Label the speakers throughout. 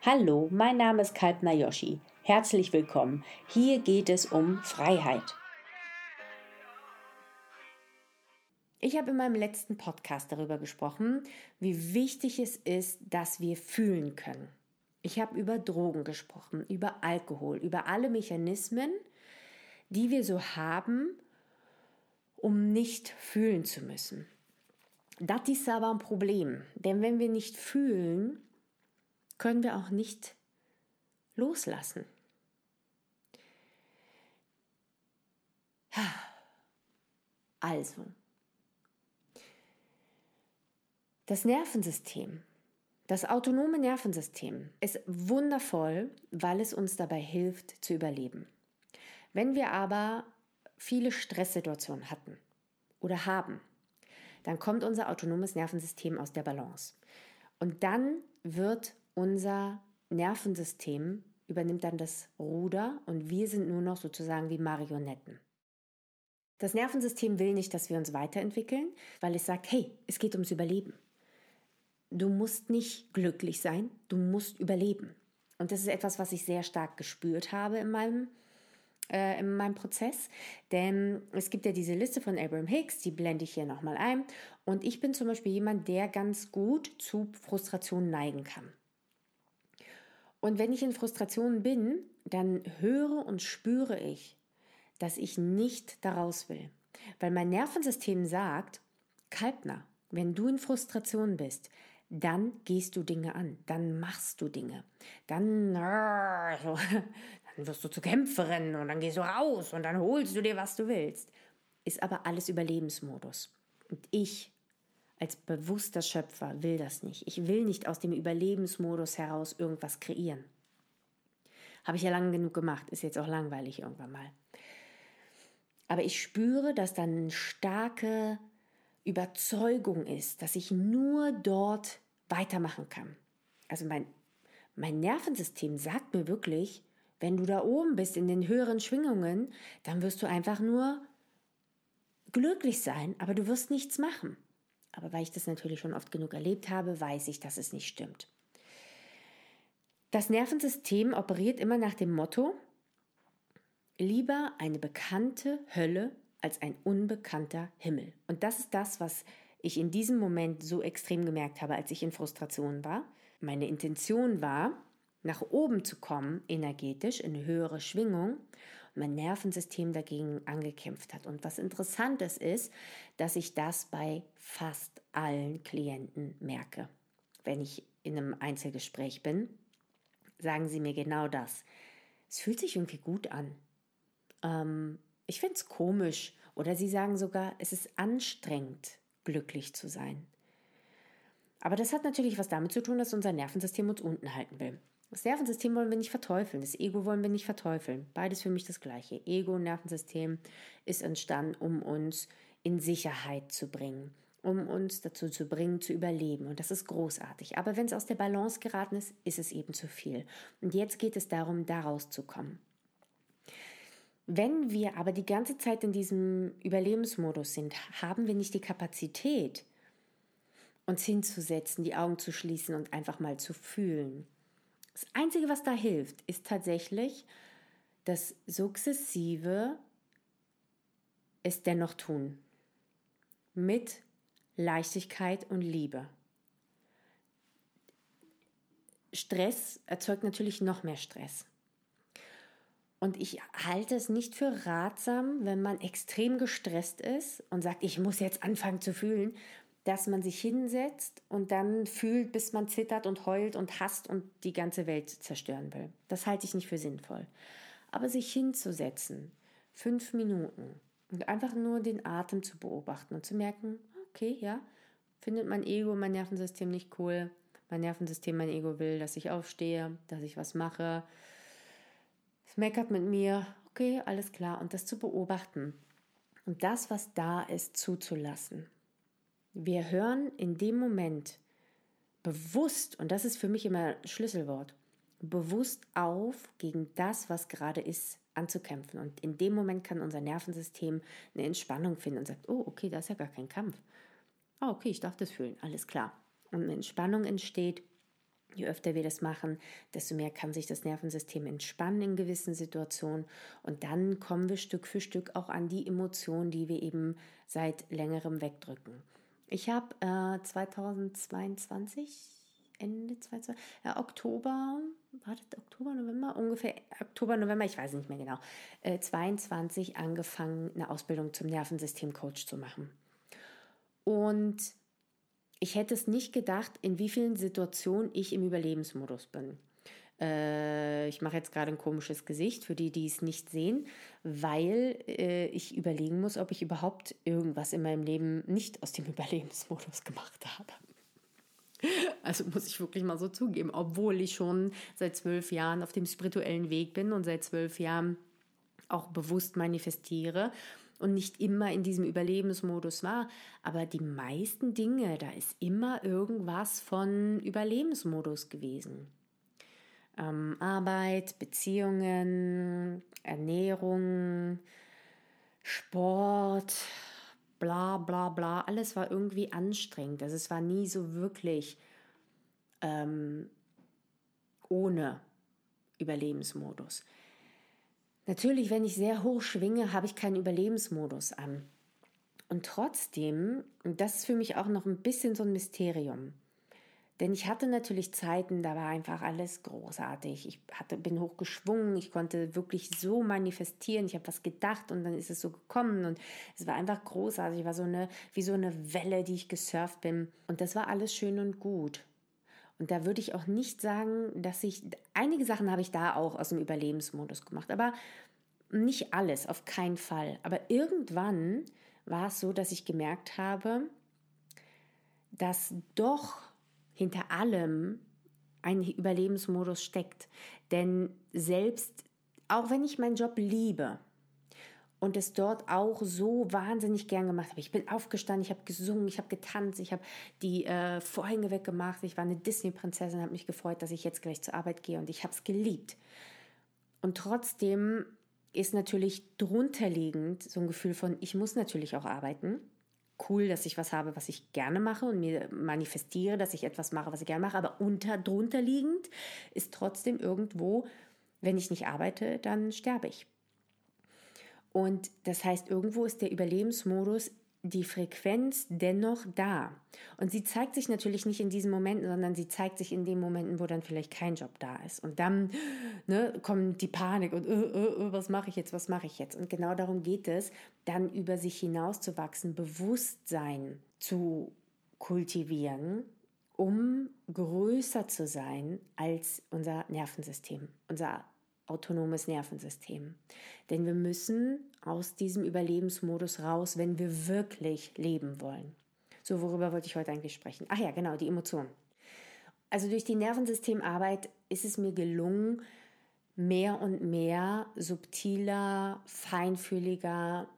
Speaker 1: Hallo, mein Name ist Kalpna Joshi. Herzlich willkommen. Hier geht es um Freiheit. Ich habe in meinem letzten Podcast darüber gesprochen, wie wichtig es ist, dass wir fühlen können. Ich habe über Drogen gesprochen, über Alkohol, über alle Mechanismen, die wir so haben, um nicht fühlen zu müssen. Das ist aber ein Problem, denn wenn wir nicht fühlen, können wir auch nicht loslassen. Also, das Nervensystem, das autonome Nervensystem ist wundervoll, weil es uns dabei hilft zu überleben. Wenn wir aber viele Stresssituationen hatten oder haben, dann kommt unser autonomes Nervensystem aus der Balance. Und dann wird unser Nervensystem, übernimmt dann das Ruder und wir sind nur noch sozusagen wie Marionetten. Das Nervensystem will nicht, dass wir uns weiterentwickeln, weil es sagt, hey, es geht ums Überleben. Du musst nicht glücklich sein, du musst überleben. Und das ist etwas, was ich sehr stark gespürt habe in meinem Prozess. Denn es gibt ja diese Liste von Abraham Hicks, die blende ich hier nochmal ein. Und ich bin zum Beispiel jemand, der ganz gut zu Frustration neigen kann. Und wenn ich in Frustration bin, dann höre und spüre ich, dass ich nicht daraus will. Weil mein Nervensystem sagt, Kalpna, wenn du in Frustration bist, dann gehst du Dinge an, dann machst du Dinge, dann wirst du zur Kämpferin und dann gehst du raus und dann holst du dir, was du willst. Ist aber alles Überlebensmodus. Und ich als bewusster Schöpfer will das nicht. Ich will nicht aus dem Überlebensmodus heraus irgendwas kreieren. Habe ich ja lange genug gemacht, ist jetzt auch langweilig irgendwann mal. Aber ich spüre, dass dann eine starke Überzeugung ist, dass ich nur dort weitermachen kann. Also mein Nervensystem sagt mir wirklich, wenn du da oben bist in den höheren Schwingungen, dann wirst du einfach nur glücklich sein, aber du wirst nichts machen. Aber weil ich das natürlich schon oft genug erlebt habe, weiß ich, dass es nicht stimmt. Das Nervensystem operiert immer nach dem Motto, lieber eine bekannte Hölle als ein unbekannter Himmel. Und das ist das, was ich in diesem Moment so extrem gemerkt habe, als ich in Frustration war. Meine Intention war, nach oben zu kommen, energetisch, in eine höhere Schwingung. Und mein Nervensystem dagegen angekämpft hat. Und was interessant ist, dass ich das bei fast allen Klienten merke. Wenn ich in einem Einzelgespräch bin, sagen sie mir genau das. Es fühlt sich irgendwie gut an. Ich finde es komisch. Oder sie sagen sogar, es ist anstrengend, glücklich zu sein. Aber das hat natürlich was damit zu tun, dass unser Nervensystem uns unten halten will. Das Nervensystem wollen wir nicht verteufeln, das Ego wollen wir nicht verteufeln. Beides für mich das Gleiche. Ego und Nervensystem ist entstanden, um uns in Sicherheit zu bringen, um uns dazu zu bringen, zu überleben. Und das ist großartig. Aber wenn es aus der Balance geraten ist, ist es eben zu viel. Und jetzt geht es darum, da rauszukommen. Wenn wir aber die ganze Zeit in diesem Überlebensmodus sind, haben wir nicht die Kapazität, uns hinzusetzen, die Augen zu schließen und einfach mal zu fühlen. Das Einzige, was da hilft, ist tatsächlich das sukzessive es dennoch tun. Mit Leichtigkeit und Liebe. Stress erzeugt natürlich noch mehr Stress. Und ich halte es nicht für ratsam, wenn man extrem gestresst ist und sagt, ich muss jetzt anfangen zu fühlen, dass man sich hinsetzt und dann fühlt, bis man zittert und heult und hasst und die ganze Welt zerstören will. Das halte ich nicht für sinnvoll. Aber sich hinzusetzen, 5 Minuten und einfach nur den Atem zu beobachten und zu merken, okay, ja, findet mein Ego, mein Nervensystem nicht cool. Mein Nervensystem, mein Ego will, dass ich aufstehe, dass ich was mache. Es meckert mit mir, okay, alles klar. Und das zu beobachten und das, was da ist, zuzulassen. Wir hören in dem Moment bewusst, und das ist für mich immer ein Schlüsselwort, bewusst auf, gegen das, was gerade ist, anzukämpfen. Und in dem Moment kann unser Nervensystem eine Entspannung finden und sagt, oh, okay, da ist ja gar kein Kampf. Oh, okay, ich darf das fühlen, alles klar. Und eine Entspannung entsteht Je öfter wir das machen, desto mehr kann sich das Nervensystem entspannen in gewissen Situationen. Und dann kommen wir Stück für Stück auch an die Emotionen, die wir eben seit längerem wegdrücken. Ich habe 2022, Ende 2022, Oktober, war das Oktober, November? Ungefähr Oktober, November, ich weiß nicht mehr genau, 22 angefangen, eine Ausbildung zum Nervensystemcoach zu machen. Und ich hätte es nicht gedacht, in wie vielen Situationen ich im Überlebensmodus bin. Ich mache jetzt gerade ein komisches Gesicht für die, die es nicht sehen, weil ich überlegen muss, ob ich überhaupt irgendwas in meinem Leben nicht aus dem Überlebensmodus gemacht habe. Also muss ich wirklich mal so zugeben, obwohl ich schon seit 12 Jahren auf dem spirituellen Weg bin und seit 12 Jahren auch bewusst manifestiere und nicht immer in diesem Überlebensmodus war. Aber die meisten Dinge, da ist immer irgendwas von Überlebensmodus gewesen. Arbeit, Beziehungen, Ernährung, Sport, bla bla bla. Alles war irgendwie anstrengend. Also es war nie so wirklich ohne Überlebensmodus. Natürlich, wenn ich sehr hoch schwinge, habe ich keinen Überlebensmodus an. Und trotzdem, und das ist für mich auch noch ein bisschen so ein Mysterium, denn ich hatte natürlich Zeiten, da war einfach alles großartig. Ich bin hochgeschwungen, ich konnte wirklich so manifestieren, ich habe was gedacht und dann ist es so gekommen und es war einfach großartig, war wie so eine Welle, die ich gesurft bin und das war alles schön und gut. Und da würde ich auch nicht sagen, einige Sachen habe ich da auch aus dem Überlebensmodus gemacht, aber nicht alles, auf keinen Fall. Aber irgendwann war es so, dass ich gemerkt habe, dass doch hinter allem ein Überlebensmodus steckt. Denn selbst, auch wenn ich meinen Job liebe und es dort auch so wahnsinnig gern gemacht habe, ich bin aufgestanden, ich habe gesungen, ich habe getanzt, ich habe die Vorhänge weggemacht, ich war eine Disney-Prinzessin, habe mich gefreut, dass ich jetzt gleich zur Arbeit gehe und ich habe es geliebt. Und trotzdem ist natürlich drunterliegend so ein Gefühl von, ich muss natürlich auch arbeiten. Cool, dass ich was habe, was ich gerne mache und mir manifestiere, dass ich etwas mache, was ich gerne mache, aber drunter liegend ist trotzdem irgendwo, wenn ich nicht arbeite, dann sterbe ich. Und das heißt, irgendwo ist der Überlebensmodus, die Frequenz dennoch da. Und sie zeigt sich natürlich nicht in diesen Momenten, sondern sie zeigt sich in den Momenten, wo dann vielleicht kein Job da ist. Und dann kommt die Panik und was mache ich jetzt, was mache ich jetzt? Und genau darum geht es, dann über sich hinauszuwachsen, Bewusstsein zu kultivieren, um größer zu sein als unser Nervensystem, unser autonomes Nervensystem. Denn wir müssen aus diesem Überlebensmodus raus, wenn wir wirklich leben wollen. So, worüber wollte ich heute eigentlich sprechen? Ach ja, genau, die Emotionen. Also durch die Nervensystemarbeit ist es mir gelungen, mehr und mehr subtiler, feinfühliger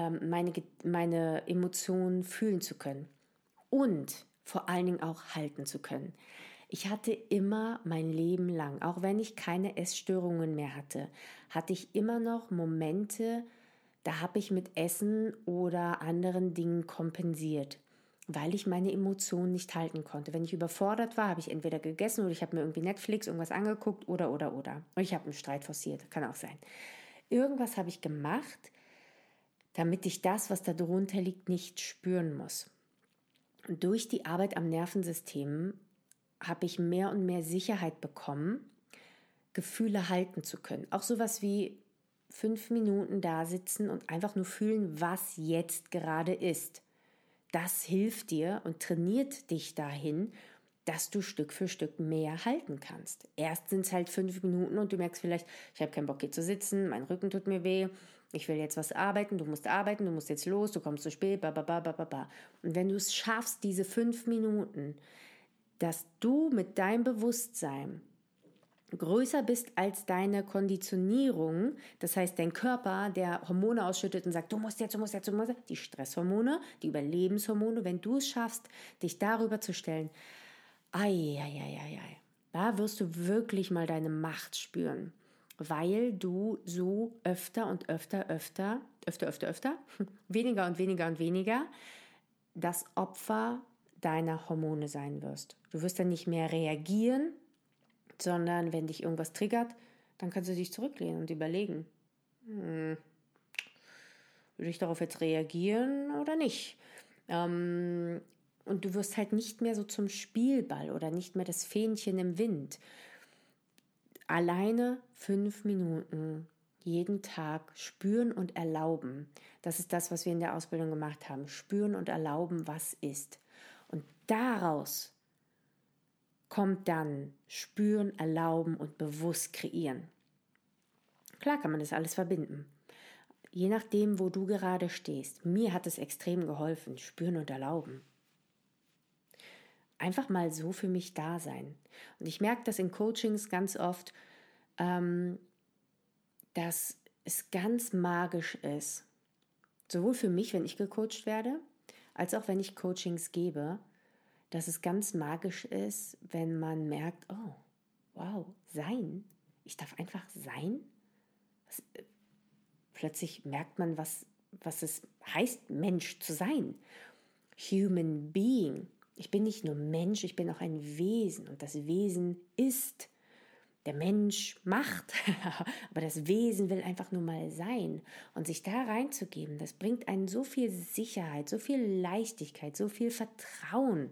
Speaker 1: meine Emotionen fühlen zu können. Und vor allen Dingen auch halten zu können. Ich hatte immer mein Leben lang, auch wenn ich keine Essstörungen mehr hatte, hatte ich immer noch Momente, da habe ich mit Essen oder anderen Dingen kompensiert, weil ich meine Emotionen nicht halten konnte. Wenn ich überfordert war, habe ich entweder gegessen oder ich habe mir irgendwie Netflix irgendwas angeguckt oder. Und ich habe einen Streit forciert, kann auch sein. Irgendwas habe ich gemacht, damit ich das, was da drunter liegt, nicht spüren muss. Und durch die Arbeit am Nervensystem habe ich mehr und mehr Sicherheit bekommen, Gefühle halten zu können. Auch sowas wie 5 Minuten da sitzen und einfach nur fühlen, was jetzt gerade ist. Das hilft dir und trainiert dich dahin, dass du Stück für Stück mehr halten kannst. Erst sind es halt 5 Minuten und du merkst vielleicht, ich habe keinen Bock hier zu sitzen, mein Rücken tut mir weh, ich will jetzt was arbeiten, du musst jetzt los, du kommst zu spät, ba. Und wenn du es schaffst, diese 5 Minuten, dass du mit deinem Bewusstsein größer bist als deine Konditionierung, das heißt dein Körper, der Hormone ausschüttet und sagt, du musst jetzt, die Stresshormone, die Überlebenshormone, wenn du es schaffst, dich darüber zu stellen, da wirst du wirklich mal deine Macht spüren, weil du so öfter, weniger und weniger das Opfer deiner Hormone sein wirst. Du wirst dann nicht mehr reagieren sondern wenn dich irgendwas triggert, dann kannst du dich zurücklehnen und überlegen, würde ich darauf jetzt reagieren oder nicht? Und du wirst halt nicht mehr so zum Spielball oder nicht mehr das Fähnchen im Wind. Alleine 5 Minuten jeden Tag spüren und erlauben. Das ist das, was wir in der Ausbildung gemacht haben. Spüren und erlauben, was ist. Und daraus kommt dann spüren, erlauben und bewusst kreieren. Klar kann man das alles verbinden. Je nachdem, wo du gerade stehst. Mir hat es extrem geholfen, spüren und erlauben. Einfach mal so für mich da sein. Und ich merke das in Coachings ganz oft, dass es ganz magisch ist. Sowohl für mich, wenn ich gecoacht werde, als auch wenn ich Coachings gebe, dass es ganz magisch ist, wenn man merkt, oh, wow, sein. Ich darf einfach sein. Plötzlich merkt man, was es heißt, Mensch zu sein. Human Being. Ich bin nicht nur Mensch, ich bin auch ein Wesen. Und das Wesen ist. Der Mensch macht, aber das Wesen will einfach nur mal sein. Und sich da reinzugeben, das bringt einen so viel Sicherheit, so viel Leichtigkeit, so viel Vertrauen.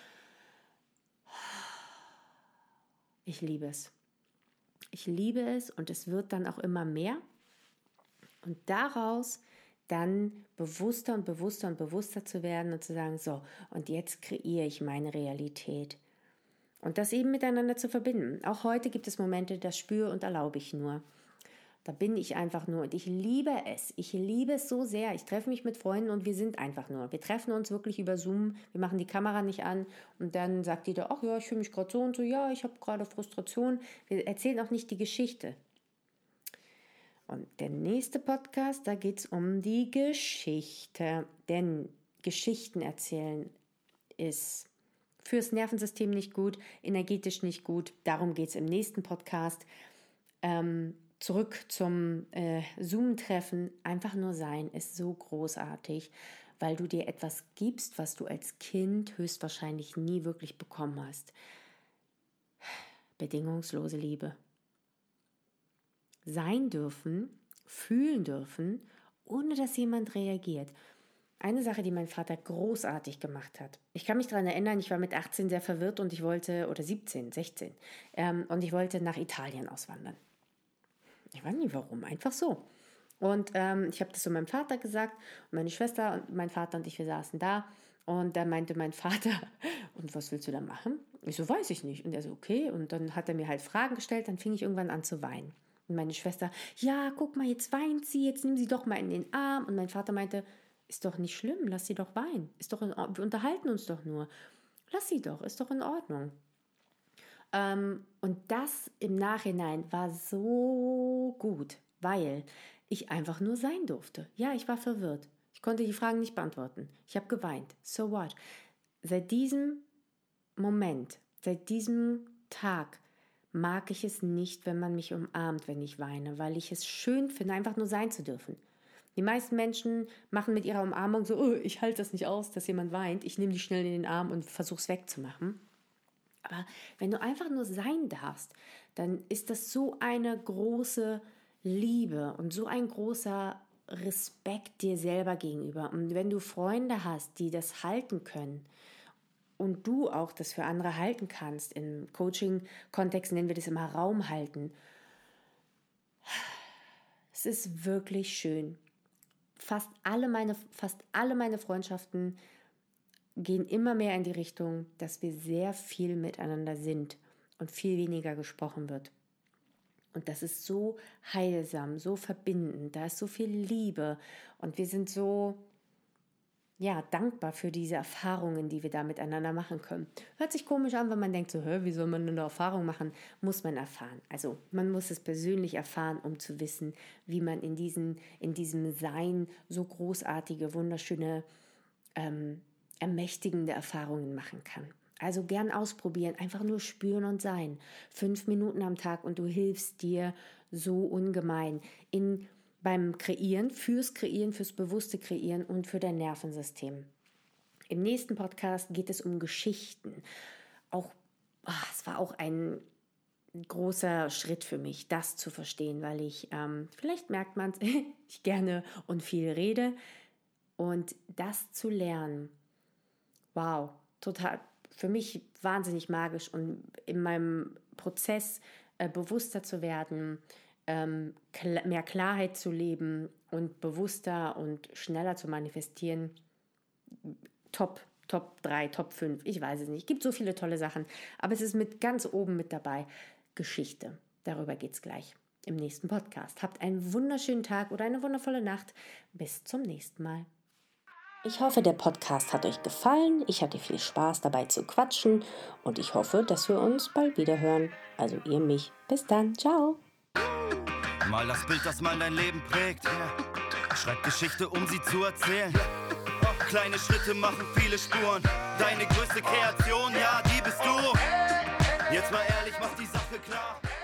Speaker 1: Ich liebe es. Ich liebe es und es wird dann auch immer mehr. Und daraus dann bewusster und bewusster und bewusster zu werden und zu sagen, so, und jetzt kreiere ich meine Realität. Und das eben miteinander zu verbinden. Auch heute gibt es Momente, das spüre und erlaube ich nur. Da bin ich einfach nur und ich liebe es. Ich liebe es so sehr. Ich treffe mich mit Freunden und wir sind einfach nur. Wir treffen uns wirklich über Zoom. Wir machen die Kamera nicht an und dann sagt jeder, ach ja, ich fühle mich gerade so und so. Ja, ich habe gerade Frustration. Wir erzählen auch nicht die Geschichte. Und der nächste Podcast, da geht es um die Geschichte. Denn Geschichten erzählen ist fürs Nervensystem nicht gut, energetisch nicht gut. Darum geht es im nächsten Podcast. Zurück zum Zoom-Treffen. Einfach nur sein ist so großartig, weil du dir etwas gibst, was du als Kind höchstwahrscheinlich nie wirklich bekommen hast. Bedingungslose Liebe. Sein dürfen, fühlen dürfen, ohne dass jemand reagiert. Eine Sache, die mein Vater großartig gemacht hat. Ich kann mich daran erinnern, ich war mit 18 sehr verwirrt und ich wollte, oder 17, 16, und ich wollte nach Italien auswandern. Ich weiß nicht warum, einfach so. Und ich habe das so meinem Vater gesagt und meine Schwester und mein Vater und ich, wir saßen da und da meinte mein Vater, und was willst du da machen? Ich so, weiß ich nicht. Und er so, okay. Und dann hat er mir halt Fragen gestellt, dann fing ich irgendwann an zu weinen. Und meine Schwester, ja, guck mal, jetzt weint sie, jetzt nimm sie doch mal in den Arm. Und mein Vater meinte, ist doch nicht schlimm, lass sie doch weinen. Wir unterhalten uns doch nur. Lass sie doch, ist doch in Ordnung. Und das im Nachhinein war so gut, weil ich einfach nur sein durfte. Ja, ich war verwirrt. Ich konnte die Fragen nicht beantworten. Ich habe geweint. So what? Seit diesem Moment, seit diesem Tag mag ich es nicht, wenn man mich umarmt, wenn ich weine, weil ich es schön finde, einfach nur sein zu dürfen. Die meisten Menschen machen mit ihrer Umarmung so, oh, ich halte das nicht aus, dass jemand weint. Ich nehme die schnell in den Arm und versuche es wegzumachen. Aber wenn du einfach nur sein darfst, dann ist das so eine große Liebe und so ein großer Respekt dir selber gegenüber. Und wenn du Freunde hast, die das halten können und du auch das für andere halten kannst, im Coaching-Kontext nennen wir das immer Raum halten, es ist wirklich schön. Fast alle meine Freundschaften gehen immer mehr in die Richtung, dass wir sehr viel miteinander sind und viel weniger gesprochen wird. Und das ist so heilsam, so verbindend, da ist so viel Liebe und wir sind so, ja, dankbar für diese Erfahrungen, die wir da miteinander machen können. Hört sich komisch an, wenn man denkt so, wie soll man eine Erfahrung machen? Muss man erfahren. Also man muss es persönlich erfahren, um zu wissen, wie man in diesem Sein so großartige, wunderschöne, ermächtigende Erfahrungen machen kann. Also gern ausprobieren, einfach nur spüren und sein. 5 Minuten am Tag und du hilfst dir so ungemein beim Kreieren, fürs bewusste Kreieren und für dein Nervensystem. Im nächsten Podcast geht es um Geschichten. Es war auch ein großer Schritt für mich, das zu verstehen, weil ich, vielleicht merkt man es, ich gerne und viel rede. Und das zu lernen, wow, total, für mich wahnsinnig magisch und in meinem Prozess bewusster zu werden, mehr Klarheit zu leben und bewusster und schneller zu manifestieren. Top 3, Top 5, ich weiß es nicht. Gibt so viele tolle Sachen, aber es ist mit ganz oben mit dabei. Geschichte. Darüber geht es gleich im nächsten Podcast. Habt einen wunderschönen Tag oder eine wundervolle Nacht. Bis zum nächsten Mal. Ich hoffe, der Podcast hat euch gefallen. Ich hatte viel Spaß dabei zu quatschen und ich hoffe, dass wir uns bald wieder hören. Also ihr mich. Bis dann. Ciao.
Speaker 2: Mal das Bild, das mal dein Leben prägt. Schreib Geschichte, um sie zu erzählen. Kleine Schritte machen viele Spuren. Deine größte Kreation, ja, die bist du. Jetzt mal ehrlich, mach die Sache klar.